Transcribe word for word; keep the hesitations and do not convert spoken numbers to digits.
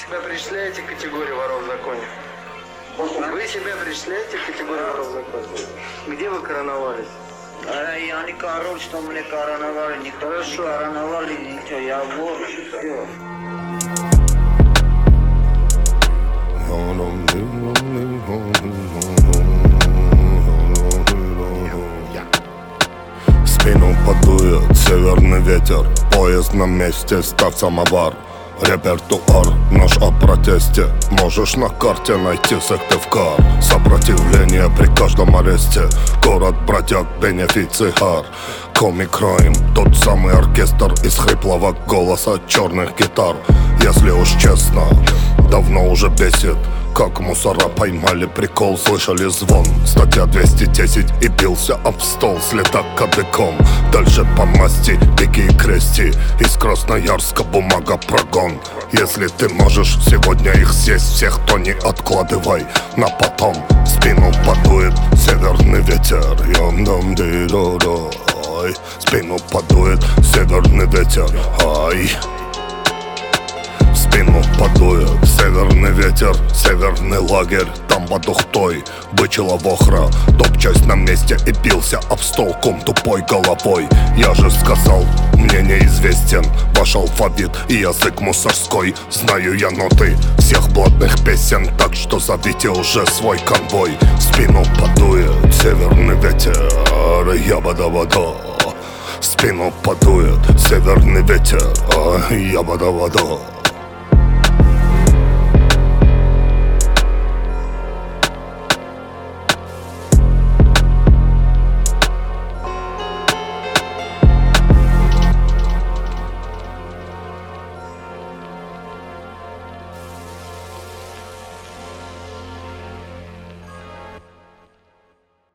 себя причисляете к категории воров в законе? Вы себя причисляете к категории воров в законе? Где вы короновались? А я не король, что мне короновали, никто не короновали, ничего, я вор, все. В спину подует северный ветер, поезд на месте, ставь самовар. Репертуар наш о протесте, можешь на карте найти Сыктывкар. Сопротивление при каждом аресте, город бродяг, бенефициар. Комик Райм, тот самый оркестр из хриплого голоса черных гитар. Если уж честно, давно уже бесит, как мусора поймали прикол, слышали звон. Статья двести десять и бился об стол с летак кадыком. Дальше по масти, беги и крести, из Красноярска бумага прогон. Если ты можешь сегодня их съесть всех, то не откладывай на потом. В спину подует северный ветер, йом-дом ди до до. В спину подует северный ветер, ай. В спину подует северный ветер, северный лагерь, там под Ухтой бычила вохра, топ-часть на месте и бился об стол ком тупой головой. Я же сказал, мне неизвестен ваш алфавит и язык мусорской. Знаю я ноты всех блатных песен, так что зовите уже свой конвой. В спину подует северный ветер, ябада-вада. В спину подует северный ветер, ябада-вада.